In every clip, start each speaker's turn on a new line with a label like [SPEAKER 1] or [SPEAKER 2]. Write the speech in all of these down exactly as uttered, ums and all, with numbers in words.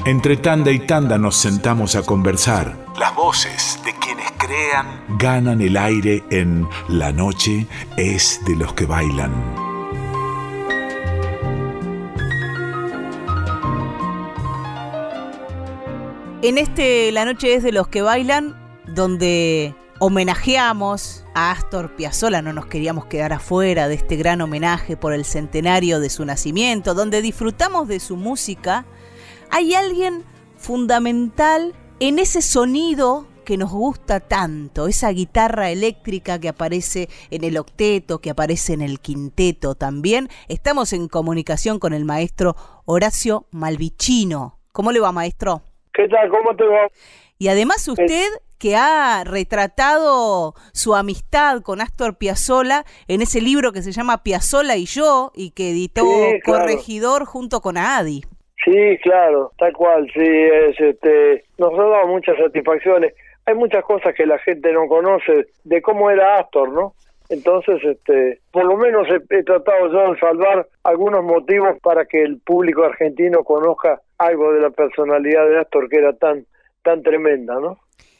[SPEAKER 1] Entre tanda y tanda nos sentamos a conversar. Las voces de quienes crean ganan el aire en La noche es de los que bailan.
[SPEAKER 2] En este La noche es de los que bailan, donde homenajeamos a Astor Piazzolla, no nos queríamos quedar afuera de este gran homenaje por el centenario de su nacimiento, donde disfrutamos de su música. Hay alguien fundamental en ese sonido que nos gusta tanto, esa guitarra eléctrica que aparece en el octeto, que aparece en el quinteto también. Estamos en comunicación con el maestro Horacio Malvicino. ¿Cómo le va, maestro?
[SPEAKER 3] ¿Qué tal? ¿Cómo te va?
[SPEAKER 2] Y además usted, que ha retratado su amistad con Astor Piazzolla en ese libro que se llama Piazzolla y yo, y que editó sí, claro. Corregidor junto con Adi.
[SPEAKER 3] Sí, claro, tal cual, sí, es, este, nos ha dado muchas satisfacciones. Hay muchas cosas que la gente no conoce de cómo era Astor, ¿no? Entonces, este, por lo menos he, he tratado yo de salvar algunos motivos para que el público argentino conozca algo de la personalidad de Astor, que era tan, tan tremenda, ¿no?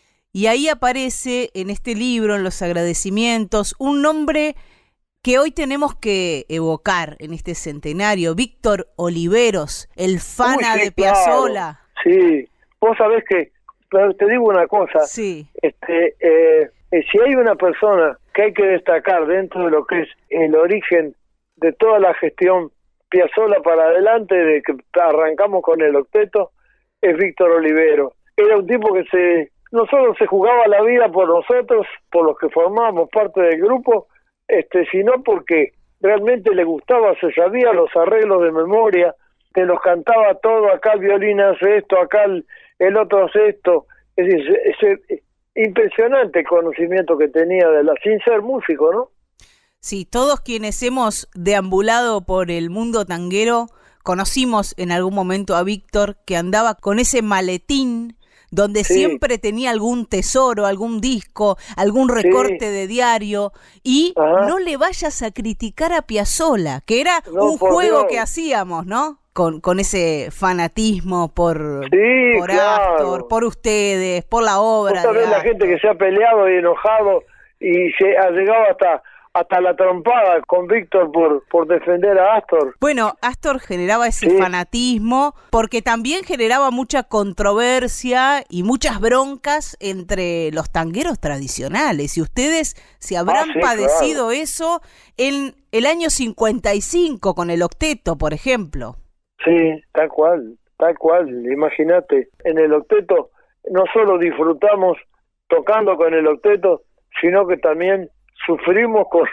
[SPEAKER 2] Y ahí aparece en este libro, en los agradecimientos, un nombre que hoy tenemos que evocar en este centenario, Víctor Oliveros, el fana Uy, sí, de Piazzolla.
[SPEAKER 3] Claro. Sí, vos sabés que, te digo una cosa,
[SPEAKER 2] sí.
[SPEAKER 3] este, eh, eh, si hay una persona que hay que destacar dentro de lo que es el origen de toda la gestión Piazzolla para adelante, de que arrancamos con el octeto, es Víctor Oliveros. Era un tipo que se no solo se jugaba la vida por nosotros, por los que formábamos parte del grupo, este, sino porque realmente le gustaba, se sabía los arreglos de memoria, te los cantaba todo, acá el violín hace esto, acá el, el otro hace esto. Es decir, ese, ese impresionante conocimiento que tenía de la, sin ser músico, ¿no?
[SPEAKER 2] Sí, todos quienes hemos deambulado por el mundo tanguero conocimos en algún momento a Víctor, que andaba con ese maletín donde sí. siempre tenía algún tesoro, algún disco, algún recorte sí. de diario, y Ajá. no le vayas a criticar a Piazzolla, que era no, un juego Dios. que hacíamos, ¿no? Con, con ese fanatismo por,
[SPEAKER 3] sí,
[SPEAKER 2] por
[SPEAKER 3] claro.
[SPEAKER 2] Astor, por ustedes, por la obra.
[SPEAKER 3] Vos sabés la gente que se ha peleado y enojado y se ha llegado hasta... hasta la trompada con Víctor por, por defender a Astor.
[SPEAKER 2] Bueno, Astor generaba ese sí. fanatismo porque también generaba mucha controversia y muchas broncas entre los tangueros tradicionales. Y ustedes se habrán ah, sí, padecido claro. eso en el año cincuenta y cinco con el octeto, por ejemplo.
[SPEAKER 3] Sí, tal cual, tal cual. Imagínate, en el octeto no solo disfrutamos tocando con el octeto, sino que también sufrimos con,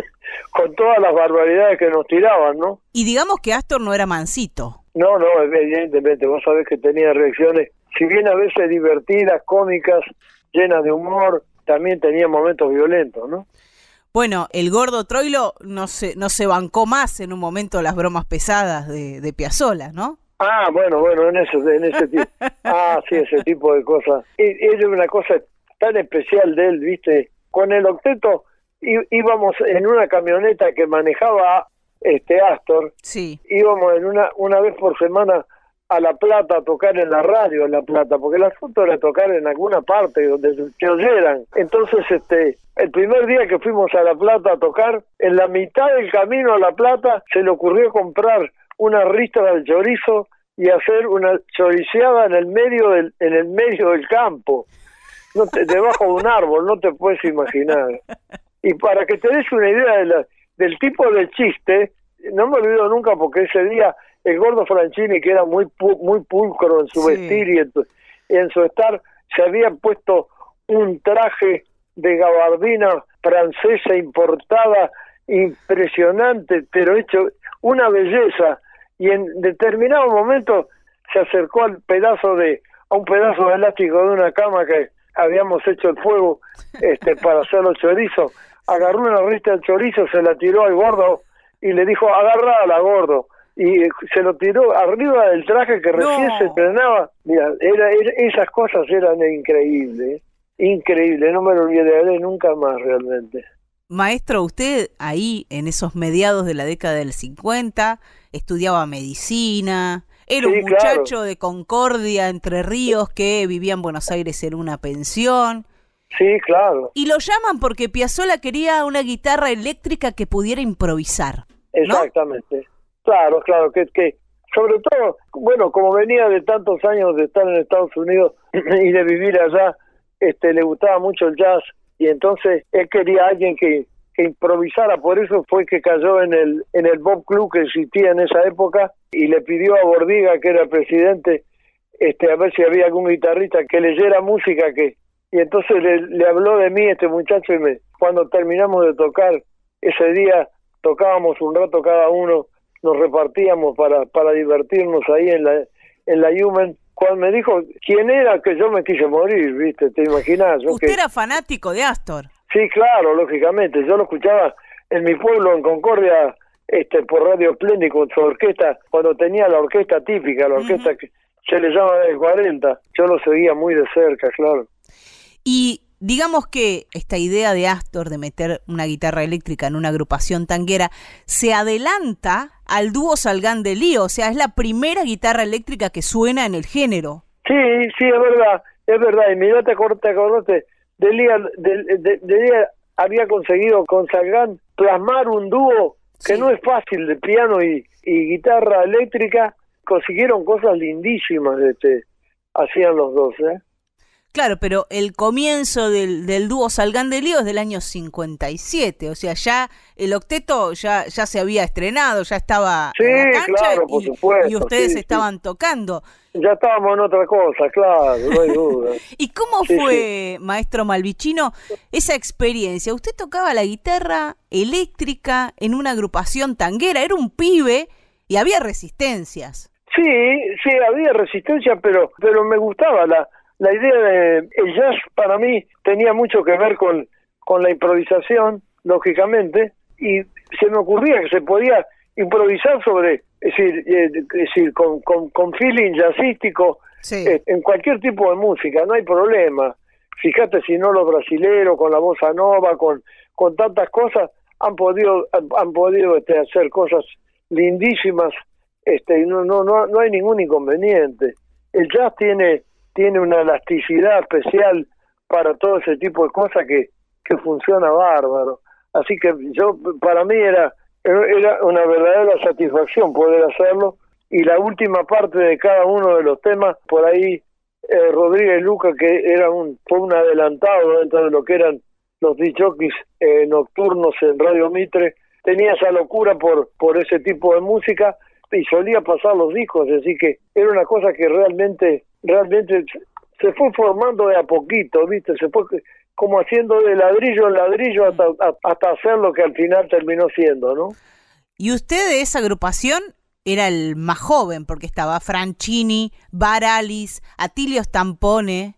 [SPEAKER 3] con todas las barbaridades que nos tiraban, ¿no?
[SPEAKER 2] Y digamos que Astor no era mansito.
[SPEAKER 3] No, no, evidentemente, vos sabés que tenía reacciones, si bien a veces divertidas, cómicas, llenas de humor, también tenía momentos violentos, ¿no?
[SPEAKER 2] Bueno, el gordo Troilo no se, no se bancó más en un momento las bromas pesadas de, de Piazzolla, ¿no?
[SPEAKER 3] Ah, bueno, bueno, en ese, en ese tipo, ah, sí, ese tipo de cosas. Es una cosa tan especial de él, ¿viste? Con el octeto íbamos en una camioneta que manejaba este Astor,
[SPEAKER 2] sí.
[SPEAKER 3] íbamos en una una vez por semana a La Plata a tocar en la radio en La Plata, porque el asunto era tocar en alguna parte donde te oyeran. Entonces, este, el primer día que fuimos a La Plata a tocar, en la mitad del camino a La Plata se le ocurrió comprar una ristra de chorizo y hacer una choriceada en el medio del en el medio del campo, no te, debajo de un árbol, no te puedes imaginar. Y para que te des una idea de la, del tipo de chiste, no me olvido nunca, porque ese día el gordo Franchini, que era muy pu- muy pulcro en su sí. vestir y en, en su estar, se había puesto un traje de gabardina francesa importada impresionante, pero hecho una belleza, y en determinado momento se acercó al pedazo de a un pedazo de elástico de una cama que habíamos hecho el fuego este para hacer los chorizos, agarró una ristra de chorizo, se la tiró al gordo y le dijo, agarrala, gordo, y se lo tiró arriba del traje que recién no. se estrenaba. Mira, era, era, esas cosas eran increíbles, ¿eh? Increíble, no me lo olvidaré nunca más realmente.
[SPEAKER 2] Maestro, usted ahí en esos mediados de la década del cincuenta estudiaba medicina, Era
[SPEAKER 3] sí,
[SPEAKER 2] un muchacho
[SPEAKER 3] claro.
[SPEAKER 2] de Concordia, Entre Ríos, que vivía en Buenos Aires en una pensión.
[SPEAKER 3] Sí, claro.
[SPEAKER 2] Y lo llaman porque Piazzolla quería una guitarra eléctrica que pudiera improvisar, ¿no?
[SPEAKER 3] Exactamente. Claro, claro, que, que sobre todo, bueno, como venía de tantos años de estar en Estados Unidos y de vivir allá, este, le gustaba mucho el jazz, y entonces él quería a alguien que, que improvisara. Por eso fue que cayó en el en el Bob Club que existía en esa época, y le pidió a Bordiga, que era el presidente, este, a ver si había algún guitarrista que leyera música, que y entonces le, le habló de mí este muchacho, y me, cuando terminamos de tocar ese día, tocábamos un rato cada uno, nos repartíamos para para divertirnos ahí en la en la Human. Cuando me dijo quién era, que yo me quise morir, ¿viste? ¿Te imaginas? Yo
[SPEAKER 2] Usted
[SPEAKER 3] que...
[SPEAKER 2] era fanático de Astor.
[SPEAKER 3] Sí, claro, lógicamente. Yo lo escuchaba en mi pueblo, en Concordia, este, por Radio Splendid, con su orquesta, cuando tenía la orquesta típica, la orquesta uh-huh. que se le llama del cuarenta. Yo lo seguía muy de cerca, claro.
[SPEAKER 2] Y digamos que esta idea de Astor de meter una guitarra eléctrica en una agrupación tanguera se adelanta al dúo Salgán de Lío, o sea, es la primera guitarra eléctrica que suena en el género.
[SPEAKER 3] Sí, sí, es verdad, es verdad. Y mira, te acordaste, te acordaste, de Lía, de, de, de Lía había conseguido con Salgán plasmar un dúo que sí. no es fácil, de piano y, y guitarra eléctrica. Consiguieron cosas lindísimas, este, hacían los dos, ¿eh?
[SPEAKER 2] Claro, pero el comienzo del, del dúo Salgán de Lío es del año cincuenta y siete, o sea, ya el octeto ya ya se había estrenado, ya estaba
[SPEAKER 3] sí,
[SPEAKER 2] en la cancha
[SPEAKER 3] claro,
[SPEAKER 2] y,
[SPEAKER 3] por supuesto,
[SPEAKER 2] y ustedes
[SPEAKER 3] sí,
[SPEAKER 2] estaban
[SPEAKER 3] sí.
[SPEAKER 2] tocando.
[SPEAKER 3] Ya estábamos en otra cosa, claro, no hay duda.
[SPEAKER 2] ¿Y cómo
[SPEAKER 3] sí,
[SPEAKER 2] fue,
[SPEAKER 3] sí.
[SPEAKER 2] maestro Malvicino, esa experiencia? Usted tocaba la guitarra eléctrica en una agrupación tanguera, era un pibe y había resistencias.
[SPEAKER 3] Sí, sí, había resistencia, pero pero me gustaba la la idea de el jazz. Para mí tenía mucho que ver con con la improvisación, lógicamente, y se me ocurría que se podía improvisar sobre, es decir, eh, es decir, con con, con feeling jazzístico,
[SPEAKER 2] sí.
[SPEAKER 3] eh, en cualquier tipo de música, no hay problema. Fíjate, si no, los brasileros con la bossa nova, con con tantas cosas han podido han, han podido este, hacer cosas lindísimas. Este, no no no no hay ningún inconveniente. El jazz tiene tiene una elasticidad especial para todo ese tipo de cosas que que funciona bárbaro. Así que yo, para mí era era una verdadera satisfacción poder hacerlo. Y la última parte de cada uno de los temas, por ahí eh, Rodríguez Luca, que era un fue un adelantado dentro de lo que eran los disc jockeys eh, nocturnos en Radio Mitre, tenía esa locura por por ese tipo de música y solía pasar los discos, así que era una cosa que realmente realmente se fue formando de a poquito, ¿viste? Se fue como haciendo de ladrillo en ladrillo hasta, hasta hacer lo que al final terminó siendo, ¿no?
[SPEAKER 2] Y usted de esa agrupación era el más joven, porque estaba Franchini, Baralis, Atilio Stampone,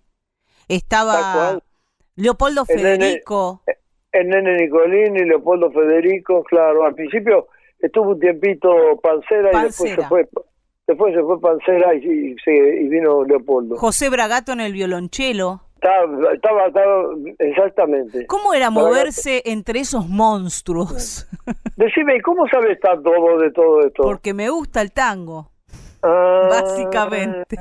[SPEAKER 2] estaba Leopoldo Federico.
[SPEAKER 3] El nene, el nene Nicolini, Leopoldo Federico, claro. Al principio estuvo un tiempito Pancera, Pancera. y después se fue... Después se fue Pancera y, y, se, y vino Leopoldo.
[SPEAKER 2] José Bragato en el violonchelo.
[SPEAKER 3] Estaba, estaba, estaba exactamente.
[SPEAKER 2] ¿Cómo era moverse Bragato entre esos monstruos?
[SPEAKER 3] Decime, ¿cómo sabes tanto vos de todo esto?
[SPEAKER 2] Porque me gusta el tango,
[SPEAKER 3] ah,
[SPEAKER 2] básicamente.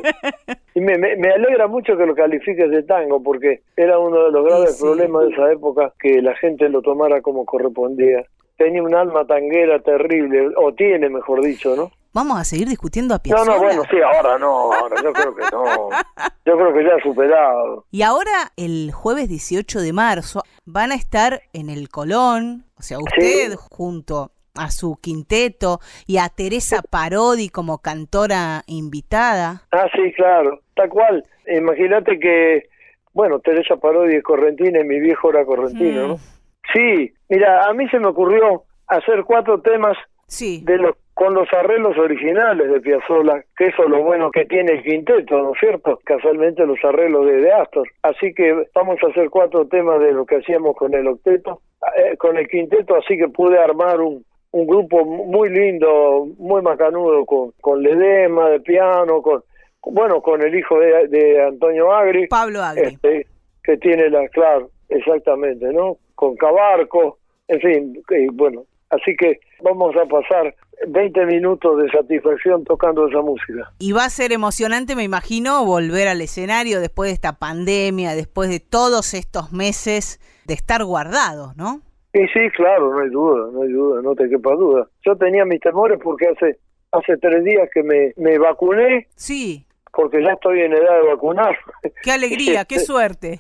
[SPEAKER 3] Y me, me, me alegra mucho que lo califiques de tango, porque era uno de los graves sí. problemas de esa época, que la gente lo tomara como correspondía. Tenía un alma tanguera terrible, o tiene, mejor dicho, ¿no?
[SPEAKER 2] ¿Vamos a seguir discutiendo a Piazzolla?
[SPEAKER 3] No, no, bueno, sí, ahora no, ahora yo creo que no. Yo creo que ya ha superado.
[SPEAKER 2] Y ahora, el jueves dieciocho de marzo, van a estar en el Colón, o sea, usted sí. junto a su quinteto y a Teresa Parodi como cantora invitada.
[SPEAKER 3] Ah, sí, claro, tal cual. Imagínate que, bueno, Teresa Parodi es correntina y mi viejo era correntino, mm. ¿no? Sí, mira, a mí se me ocurrió hacer cuatro temas
[SPEAKER 2] sí.
[SPEAKER 3] de los con los arreglos originales de Piazzolla, que eso es lo bueno que tiene el quinteto, ¿no es cierto? Casualmente los arreglos de, de Astor. Así que vamos a hacer cuatro temas de lo que hacíamos con el octeto, eh, con el quinteto, así que pude armar un, un grupo muy lindo, muy macanudo, con, con Ledesma de piano, con bueno, con el hijo de, de Antonio Agri.
[SPEAKER 2] Pablo Agri.
[SPEAKER 3] Este, que tiene la, claro, exactamente, ¿no? Con Cabarco, en fin, y bueno, Así que vamos a pasar veinte minutos de satisfacción tocando esa música.
[SPEAKER 2] Y va a ser emocionante, me imagino, volver al escenario después de esta pandemia, después de todos estos meses de estar guardados, ¿no?
[SPEAKER 3] Sí, sí, claro, no hay duda, no hay duda, no te quepa duda. Yo tenía mis temores porque hace hace tres días que me, me vacuné.
[SPEAKER 2] Sí.
[SPEAKER 3] Porque ya estoy en edad de vacunar.
[SPEAKER 2] ¡Qué alegría, qué suerte!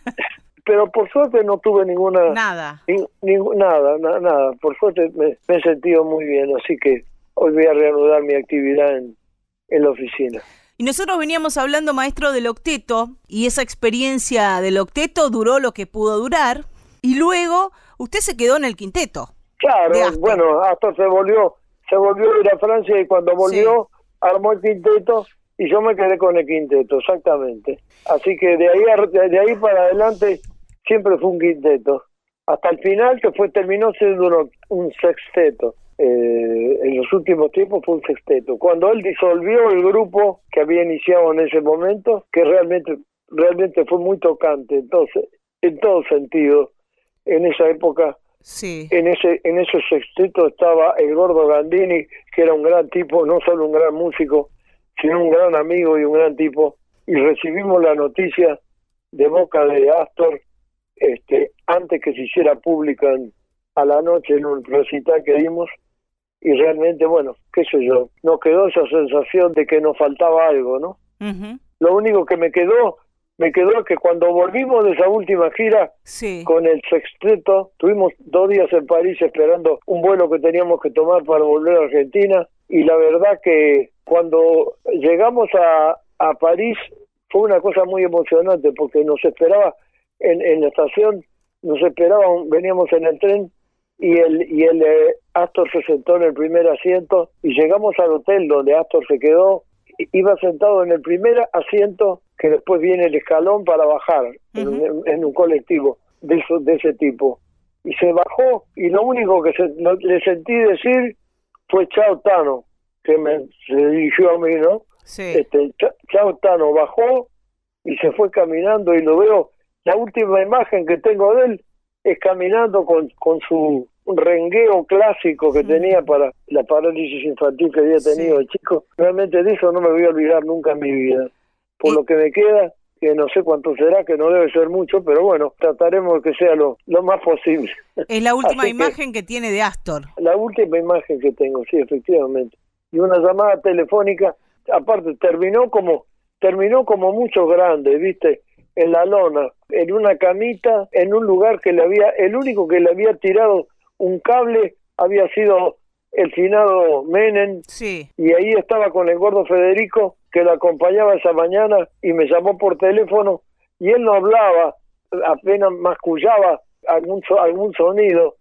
[SPEAKER 3] Pero por suerte no tuve ninguna...
[SPEAKER 2] Nada.
[SPEAKER 3] Ni, ni, nada, na, nada. Por suerte me, me he sentido muy bien, así que hoy voy a reanudar mi actividad en, en la oficina.
[SPEAKER 2] Y nosotros veníamos hablando, maestro, del octeto, y esa experiencia del octeto duró lo que pudo durar, y luego usted se quedó en el quinteto.
[SPEAKER 3] Claro, bueno, Astor se volvió, se volvió a ir a Francia y cuando volvió sí. armó el quinteto y yo me quedé con el quinteto, exactamente. Así que de ahí, a, de ahí para adelante siempre fue un quinteto. Hasta el final, que fue terminó siendo un, un sexteto. Eh, en los últimos tiempos fue un sexteto. Cuando él disolvió el grupo que había iniciado en ese momento, que realmente realmente fue muy tocante, entonces, en todo sentido, en esa época, sí. en ese en ese sexteto estaba el Gordo Gandini, que era un gran tipo, no solo un gran músico, sino un gran amigo y un gran tipo, y recibimos la noticia de boca de Astor este antes que se hiciera pública en, a la noche en un recital que dimos, y realmente, bueno, qué sé yo, nos quedó esa sensación de que nos faltaba algo, ¿no? Uh-huh. Lo único que me quedó, me quedó que cuando volvimos de esa última gira sí. con el sexteto, tuvimos dos días en París esperando un vuelo que teníamos que tomar para volver a Argentina, y la verdad que cuando llegamos a, a París fue una cosa muy emocionante, porque nos esperaba en, en la estación, nos esperaba, veníamos en el tren, y el y el eh, Astor se sentó en el primer asiento y llegamos al hotel donde Astor se quedó, iba sentado en el primer asiento que después viene el escalón para bajar uh-huh. en, un, en un colectivo de, eso, de ese tipo, y se bajó y lo único que se, lo, le sentí decir fue chao Tano, que me, se dirigió a mí, ¿no? Sí. Este, chao Tano, bajó y se fue caminando, y lo veo, la última imagen que tengo de él es caminando con, con su rengueo clásico que sí. tenía para la parálisis infantil que había tenido sí. de chico. Realmente de eso no me voy a olvidar nunca en mi vida. Por ¿Y? lo que me queda, que no sé cuánto será, que no debe ser mucho, pero bueno, trataremos de que sea lo, lo más posible.
[SPEAKER 2] Es la última imagen que, que tiene de Astor.
[SPEAKER 3] La última imagen que tengo, sí, efectivamente. Y una llamada telefónica, aparte, terminó como, terminó como muchos grandes, ¿viste? En la lona, en una camita, en un lugar que le había, el único que le había tirado un cable había sido el finado Menem, sí. y ahí estaba con el Gordo Federico, que lo acompañaba esa mañana, y me llamó por teléfono, y él no hablaba, apenas mascullaba algún, algún sonido,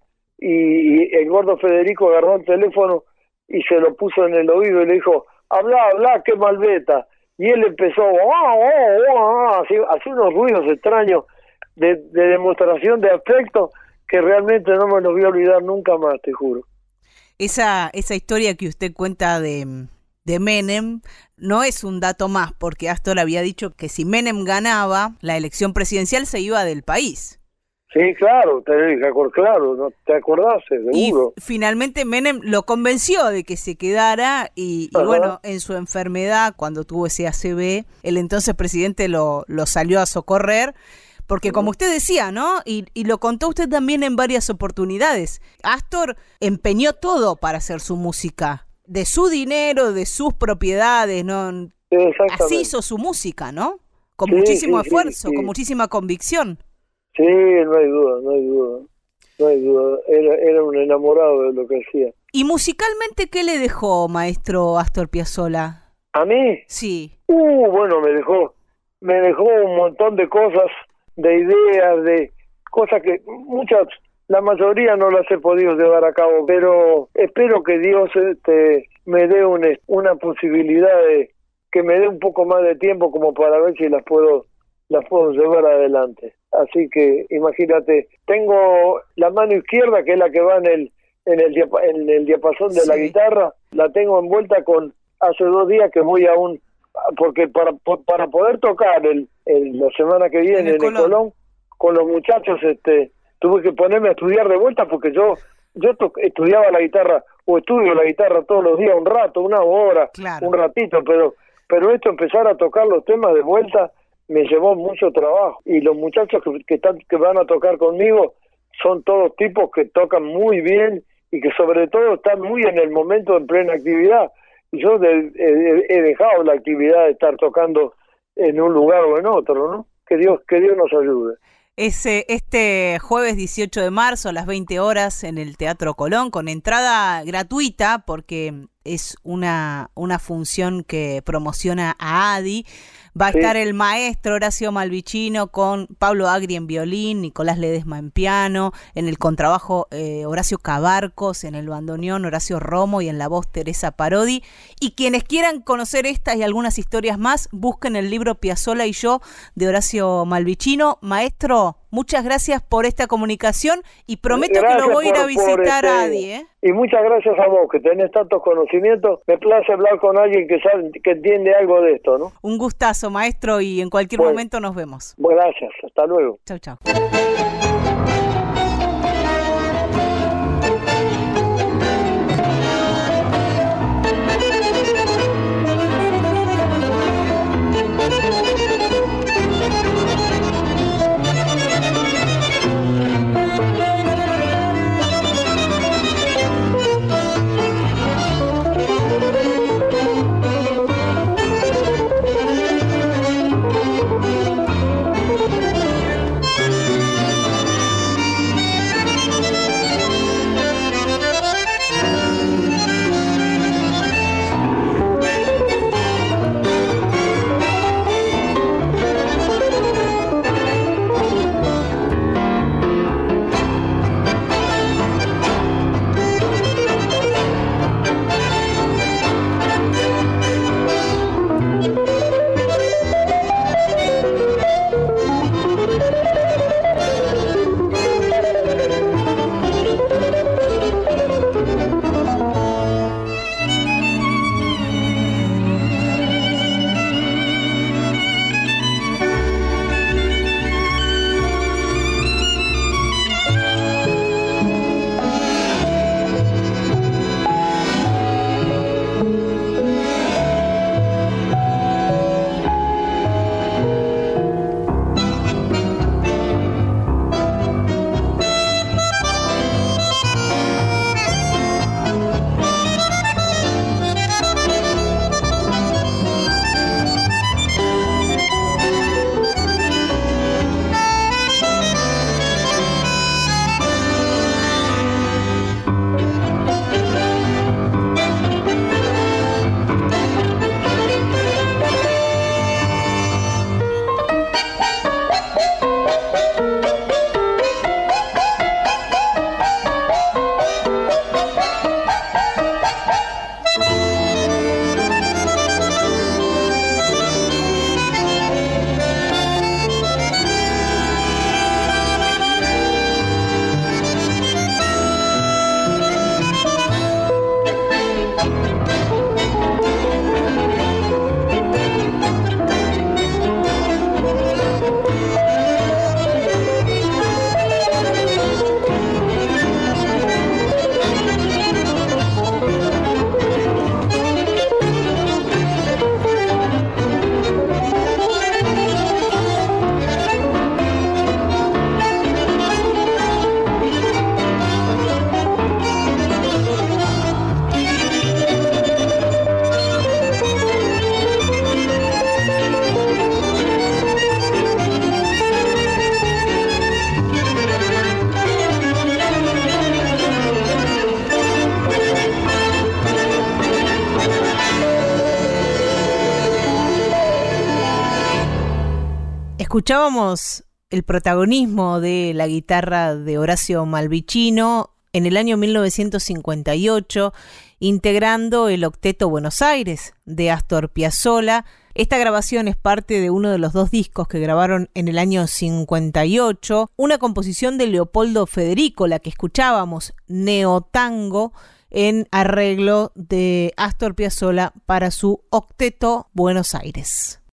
[SPEAKER 3] y, y el Gordo Federico agarró el teléfono y se lo puso en el oído y le dijo, habla, habla, qué malveta. Y él empezó oh, oh, oh, así, así unos ruidos extraños de, de demostración de afecto que realmente no me los voy a olvidar nunca más, te juro.
[SPEAKER 2] Esa esa historia que usted cuenta de, de Menem no es un dato más, porque Astor había dicho que si Menem ganaba la elección presidencial se iba del país.
[SPEAKER 3] Sí, claro, te claro, ¿no? ¿Te acordás? Seguro.
[SPEAKER 2] Y finalmente Menem lo convenció de que se quedara y, y bueno, en su enfermedad, cuando tuvo ese A C V, el entonces presidente lo, lo salió a socorrer, porque como usted decía, ¿no? Y, y lo contó usted también en varias oportunidades, Astor empeñó todo para hacer su música, de su dinero, de sus propiedades, ¿no? Así hizo su música, ¿no? Con sí, muchísimo sí, esfuerzo, sí, sí. con muchísima convicción.
[SPEAKER 3] Sí, no hay duda, no hay duda, no hay duda. Era, era un enamorado de lo que hacía.
[SPEAKER 2] ¿Y musicalmente qué le dejó, maestro Astor Piazzolla?
[SPEAKER 3] ¿A mí?
[SPEAKER 2] Sí.
[SPEAKER 3] Uh, bueno, me dejó, me dejó un montón de cosas, de ideas, de cosas que muchas, la mayoría no las he podido llevar a cabo, pero espero que Dios este, me dé una, una posibilidad de que me dé un poco más de tiempo como para ver si las puedo las puedo llevar adelante. Así que imagínate, tengo la mano izquierda, que es la que va en el en el, diapa, en el diapasón de sí. la guitarra, la tengo envuelta con, hace dos días que voy a un, porque para para poder tocar el, el la semana que viene en el, en el Colón, con los muchachos, este tuve que ponerme a estudiar de vuelta, porque yo yo to- estudiaba la guitarra, o estudio la guitarra todos los días, un rato, una hora,
[SPEAKER 2] Claro.
[SPEAKER 3] un ratito, pero pero esto, empezar a tocar los temas de vuelta, me llevó mucho trabajo. Y los muchachos que, que, están, que van a tocar conmigo son todos tipos que tocan muy bien y que sobre todo están muy en el momento en plena actividad. Y yo de, he, he dejado la actividad de estar tocando en un lugar o en otro, ¿no? Que Dios, que Dios nos ayude.
[SPEAKER 2] Es eh, este jueves dieciocho de marzo a las veinte horas en el Teatro Colón, con entrada gratuita, porque es una, una función que promociona a ADI. Va a
[SPEAKER 3] Sí.
[SPEAKER 2] estar el maestro Horacio Malvicino con Pablo Agri en violín, Nicolás Ledesma en piano, en el contrabajo eh, Horacio Cabarcos, en el bandoneón Horacio Romo y en la voz Teresa Parodi. Y quienes quieran conocer estas y algunas historias más, busquen el libro Piazzolla y yo de Horacio Malvicino. Maestro, muchas gracias por esta comunicación y prometo
[SPEAKER 3] Gracias
[SPEAKER 2] que lo voy a ir a
[SPEAKER 3] por- por
[SPEAKER 2] visitar
[SPEAKER 3] este-
[SPEAKER 2] a Adi, ¿eh?
[SPEAKER 3] Y muchas gracias a vos, que tenés tantos conocimientos. Me place hablar con alguien que sabe, que entiende algo de esto, ¿no?
[SPEAKER 2] Un gustazo, maestro, y en cualquier
[SPEAKER 3] Bueno.
[SPEAKER 2] momento nos vemos.
[SPEAKER 3] Bueno, gracias, hasta luego.
[SPEAKER 2] Chau, chau. Escuchábamos el protagonismo de la guitarra de Horacio Malvicino en el año mil novecientos cincuenta y ocho, integrando el Octeto Buenos Aires de Astor Piazzolla. Esta grabación es parte de uno de los dos discos que grabaron en el año cincuenta y ocho, una composición de Leopoldo Federico, la que escuchábamos, Neotango, en arreglo de Astor Piazzolla para su Octeto Buenos Aires.